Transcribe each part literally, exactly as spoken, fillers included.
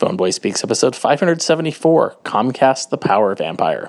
Phoneboy Speaks, episode five seventy-four, Comcast, the Power Vampire.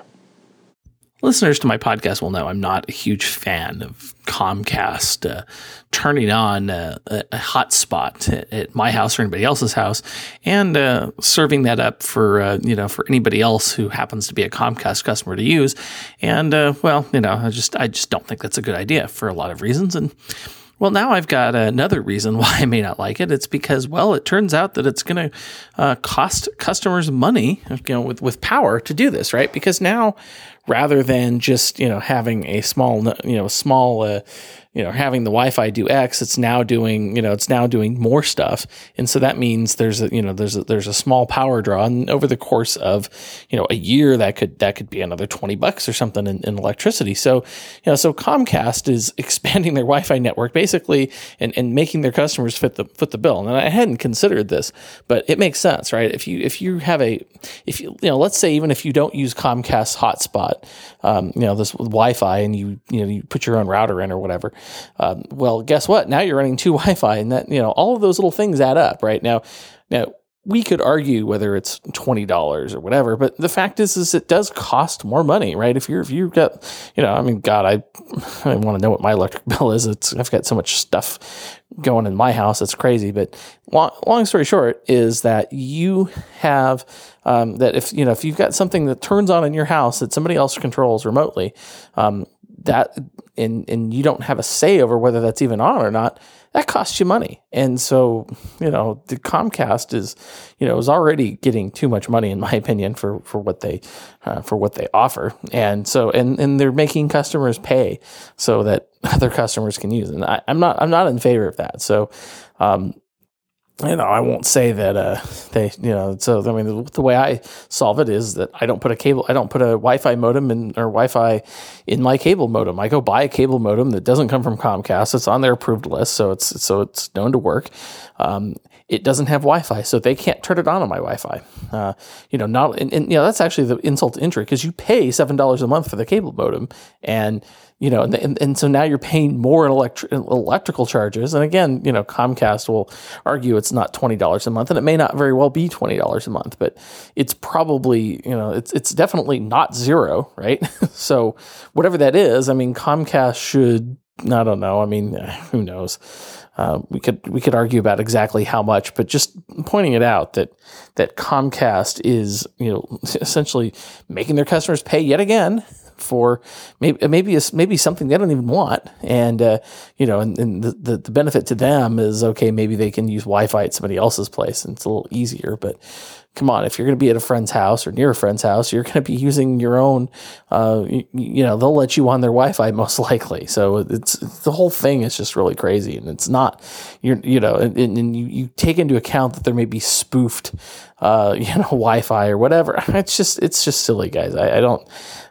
Listeners to my podcast will know I'm not a huge fan of Comcast uh, turning on uh, a, a hotspot at, at my house or anybody else's house and uh, serving that up for uh, you know for anybody else who happens to be a Comcast customer to use. And uh, well, you know, I just I just don't think that's a good idea for a lot of reasons. And well, now I've got another reason why I may not like it. It's because, well, it turns out that it's going to uh, cost customers money, you know, with, with power to do this, right? Because now, rather than just, you know, having a small, you know, small, uh, you know, having the Wi-Fi do X, it's now doing, you know, it's now doing more stuff. And so that means there's a, you know, there's a, there's a small power draw. And over the course of, you know, a year, that could, that could be another twenty bucks or something in, in electricity. So, you know, so Comcast is expanding their Wi-Fi network basically and, and making their customers fit the, foot the bill. And I hadn't considered this, but it makes sense, right? If you, if you have a, if you, you know, let's say even if you don't use Comcast hotspot, um, you know, this with Wi-Fi and you, you know, you put your own router in or whatever. Um, well, guess what? Now you're running two Wi-Fi, and that, you know, all of those little things add up, right? Now, now we could argue whether it's twenty dollars or whatever, but the fact is, is it does cost more money, right? If you're, if you've got, you know, I mean, God, I, I want to know what my electric bill is. It's, I've got so much stuff going in my house. It's crazy. But long, long story short is that you have, um, that if, you know, if you've got something that turns on in your house that somebody else controls remotely, um, that, and, and you don't have a say over whether that's even on or not, that costs you money. And so, you know, the Comcast is, you know, is already getting too much money, in my opinion, for, for what they, uh, for what they offer. And so, and, and they're making customers pay so that other customers can use it. And I, I'm not, I'm not in favor of that. So, um, you know, I won't say that uh, they, you know, so I mean, the, the way I solve it is that I don't put a cable, I don't put a Wi-Fi modem in or Wi-Fi in my cable modem. I go buy a cable modem that doesn't come from Comcast. It's on their approved list, so it's so it's known to work. Um, it doesn't have Wi-Fi, so they can't turn it on on my Wi-Fi. Uh, you know, not and, and you know that's actually the insult to injury because you pay seven dollars a month for the cable modem, and you know, and, and and so now you're paying more in electric electrical charges. And again, you know, Comcast will argue it's not twenty dollars a month, and it may not very well be twenty dollars a month, but it's probably, you know, it's it's definitely not zero, right? So whatever that is, I mean, Comcast should, I don't know, I mean, who knows? Uh, we could we could argue about exactly how much, but just pointing it out that that Comcast is, you know, essentially making their customers pay yet again for maybe maybe a, maybe something they don't even want, and uh, you know, and, and the, the the benefit to them is okay. Maybe they can use Wi-Fi at somebody else's place, and it's a little easier. But come on, if you're going to be at a friend's house or near a friend's house, you're going to be using your own. Uh, you, you know, they'll let you on their Wi-Fi most likely. So it's, it's the whole thing is just really crazy, and it's not. You're you know, and, and you you take into account that there may be spoofed, uh, you know, Wi-Fi or whatever. It's just it's just silly, guys. I, I don't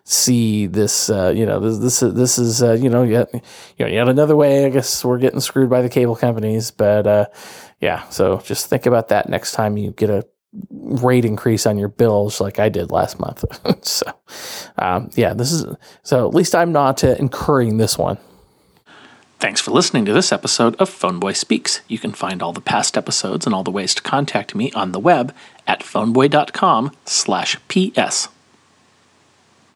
see this, uh, you know, this, this, this is, uh, you know, yet, you know, yet another way, I guess we're getting screwed by the cable companies, but, uh, yeah, so just think about that next time you get a rate increase on your bills like I did last month. so, um, yeah, this is, so at least I'm not uh, incurring this one. Thanks for listening to this episode of Phoneboy Speaks. You can find all the past episodes and all the ways to contact me on the web at phoneboy.com slash PS.